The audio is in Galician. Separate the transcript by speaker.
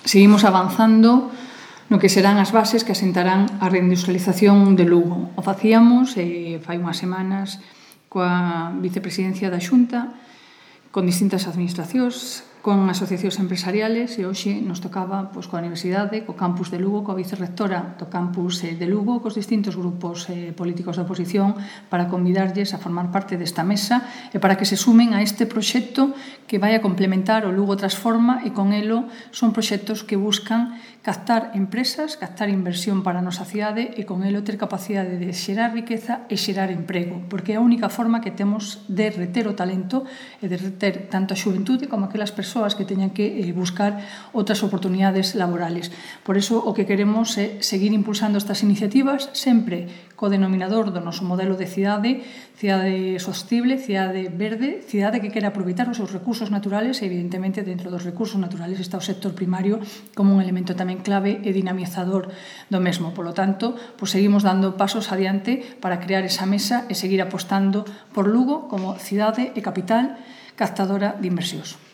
Speaker 1: seguimos avanzando no que serán as bases que asentarán a reindustrialización de Lugo. O facíamos fai unhas semanas coa vicepresidencia da Xunta, con distintas administracións, con asociacións empresariales, e hoxe nos tocaba coa Universidade, co campus de Lugo, coa vicerrectora do campus de Lugo, cos distintos grupos políticos da oposición, para convidarlles a formar parte desta mesa e para que se sumen a este proxecto que vai a complementar o Lugo Transforma, e con elo son proxectos que buscan captar empresas, captar inversión para a nosa cidade e con elo ter capacidade de xerar riqueza e xerar emprego, porque é a única forma que temos de reter o talento e de reter tanto a xuventude como aquelas persoas que teñan que buscar outras oportunidades laborales. Por iso o que queremos é seguir impulsando estas iniciativas, sempre co denominador do noso modelo de cidade sostible, cidade verde, cidade que quere aproveitar os seus recursos naturales, e evidentemente dentro dos recursos naturales está o sector primario como un elemento tamén clave e dinamizador do mesmo. Polo tanto, seguimos dando pasos adiante para crear esa mesa e seguir apostando por Lugo como cidade e capital captadora de inversións.